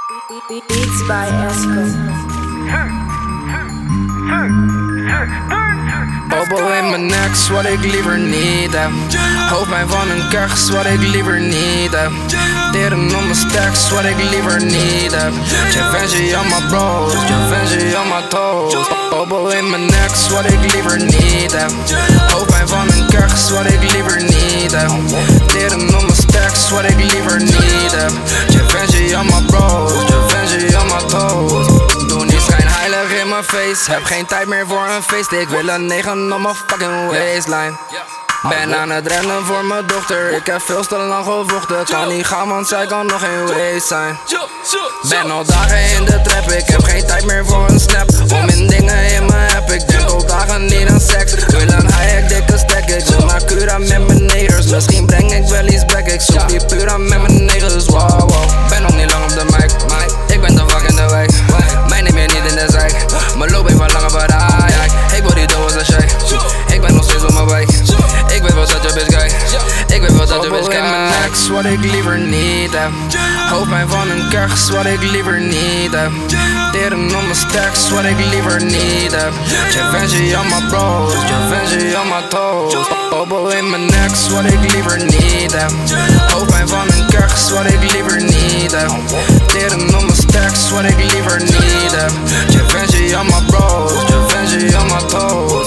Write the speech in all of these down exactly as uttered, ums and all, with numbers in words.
Beats by Esco. Bobbel in mijn nek, is wat ik liever niet heb. Hoofdpijn van een kerk, is wat ik liever niet heb. Teren om mijn stacks, wat ik liever niet heb. Javanji on my bros, Javanji on my toes. Bobbel in mijn nek, is wat ik liever niet heb. Hoofdpijn van een kerk, is wat ik liever niet heb. Teren om mijn stacks, wat ik liever niet heb. Javanji on my bros, Javanji on my toes. Doe niet schijn heilig in mijn face. Heb geen tijd meer voor een feest. Ik wil een negen op mijn fucking waistline. Ben aan het rennen voor mijn dochter. Ik heb veel te lang gevochten. Kan niet gaan, want zij kan nog geen waste zijn. Ben al dagen in de trap. Ik heb geen tijd meer voor een snap. Om in dingen in mijn app. Ik denk al dagen niet aan seks. Wil een high, dikke stack. Ik wil naar Cura met mijn negers. Misschien breng ik wel iets back. Ik zoek die Pura met mijn negers. Wow, wow. Ben nog niet lang op de mic. Ik ben te vaak in de wijk. Mij neem je niet in de zijk. Mijn loop heeft wat langer bereik. Ik wil die dood als een shake. Ik ben nog steeds op mijn wijk. Ik weet wel dat je bitch kijkt. Ik weet wel dat je bitch kijkt. In mijn nek, is wat ik liever niet heb. Hoofdpijn van een kerk, is wat ik liever niet heb. Teren om mijn stacks, wat ik liever niet heb. Javanji on my bros, Javanji on my toes. Bobbel in mijn nek, is wat ik liever niet heb. Hoofdpijn van een kerk, is wat ik liever niet heb. Teren om mijn stacks, wat ik liever niet heb. Javanji on my bros, Javanji on my toes.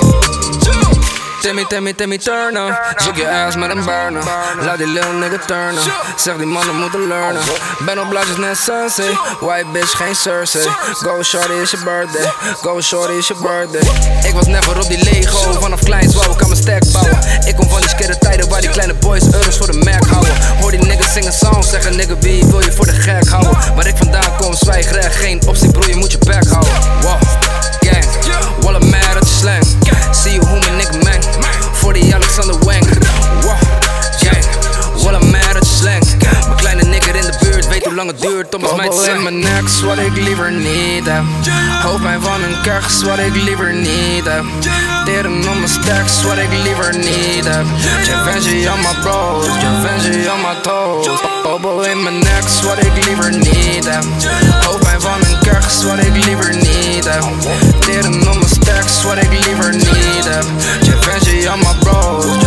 Timmy, Timmy, Timmy Turner. Zoek je ass met een burner. Laat die lil nigga turnen. Zeg die mannen moeten learnen. Ben op blaadjes net Sunset. White bitch, geen Cersei. Go shorty, is je birthday. Go shorty, is je birthday. Ik was never op die Lego. Vanaf kleins wou ik aan mijn stack bouwen. Ik kom van die skere tijden waar die kleine boys euro's voor de Mac houden. Hoor die niggas zingen songs, zeggen nigga wie wil je voor de gek houden. Waar ik vandaan kom, zwijg recht. Geen optie broer, je moet je bek houden. Wow, gang, walla mad uit je slang. Zie je hoe mijn nigga meng. Voor die Alexander Wang. Wow, gang, walla mad uit je slang. Mijn kleine nigger in de buurt, weet hoe lang het duurt om als mij te zijn. In mijn nek, is wat ik liever niet heb. Hoofdpijn van een kerk, is wat ik liever niet heb. Teren om mijn stacks, wat ik liever niet heb. Javanji on my bros, Javanji on my toes. Bobbel in mijn nek, is wat ik liever niet heb. Hoofdpijn van een kerk, is wat ik liever niet heb. Teren om mijn stacks, wat ik liever niet heb. Javanji on my bros.